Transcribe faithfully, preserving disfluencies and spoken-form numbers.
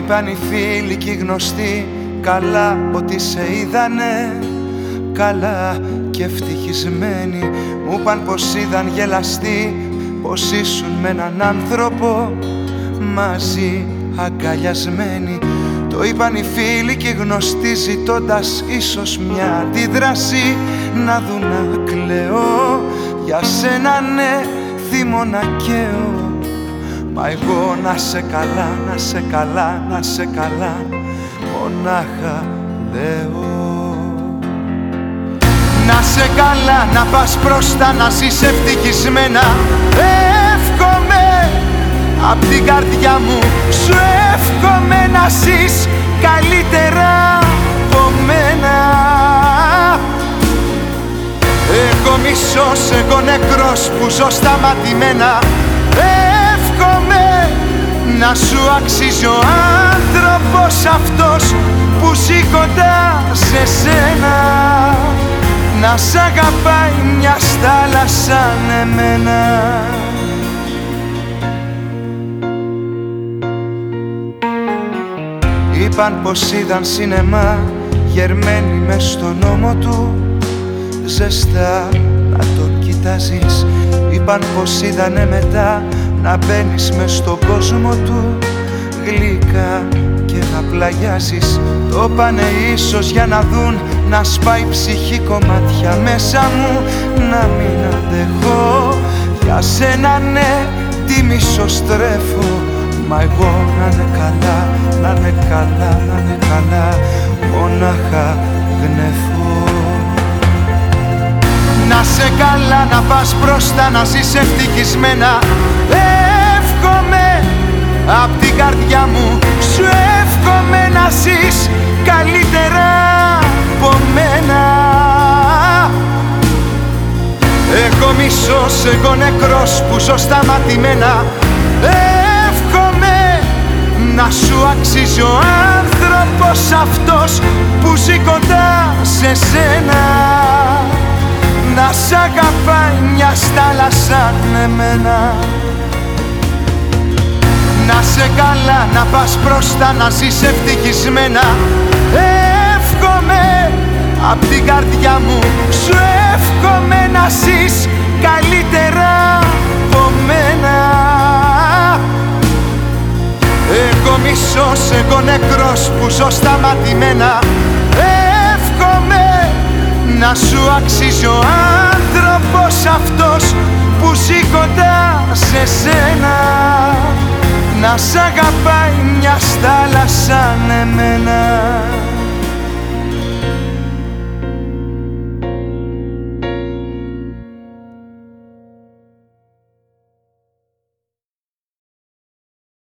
είπαν οι φίλοι και οι γνωστοί καλά ότι σε είδανε καλά και ευτυχισμένοι. Μου είπαν πως είδαν γελαστοί, πως ήσουν με έναν άνθρωπο μαζί αγκαλιασμένοι. Το είπαν οι φίλοι και οι γνωστοί ζητώντας ίσως μια αντίδραση, να δουν να κλαίω για σένα, ναι, θύμω να καίω. Μα εγώ να σε καλά, να σε καλά, να σε καλά, μονάχα λέω. Να σε καλά, να πας μπροστά, να ζεις ευτυχισμένα. Εύχομαι απ' την καρδιά μου, σου εύχομαι να ζεις καλύτερα από μένα. Εγώ μισός, εγώ νεκρός που ζω σταματημένα. Εύχομαι να σου αξίζει ο άνθρωπος αυτός που ζει κοντά σε σένα, να σ' αγαπάει μια στάλα σαν εμένα. Είπαν πως είδαν σινεμά γερμένοι μες στον νόμο του, ζεστά να τον κοιτάζεις. Είπαν πως είδανε μετά να μπαίνεις μες στον κόσμο του, γλυκά και να πλαγιάζεις. Το πάνε ίσως για να δουν να σπάει ψυχή κομμάτια μέσα μου, να μην αντέχω για σένα, ναι, τι μισοστρέφω. Μα εγώ να είναι καλά, να είναι καλά, να είναι καλά, μονάχα γνεφώ. Να σε καλά, να πας μπροστά, να ζεις ευτυχισμένα. Εύχομαι απ' την καρδιά μου, σου εύχομαι να ζεις καλύτερα από μένα. Εγώ μισός, εγώ νεκρός που ζω σταματημένα. Εύχομαι να σου αξίζει ο άνθρωπος αυτός που ζει κοντά σε σένα, να σ' αγαπάει μια στάλα σαν εμένα. Να σε καλά, να πας μπροστά, να ζεις ευτυχισμένα. Εύχομαι απ' την καρδιά μου, σου εύχομαι να ζεις καλύτερα από μένα. Εγώ μισός, εγώ νεκρός που ζω σταματημένα. Εύχομαι να σου αξίζει ο άνθρωπος αυτός που ζει κοντά σε σένα, να σ' αγαπάει μια στάλα σαν εμένα.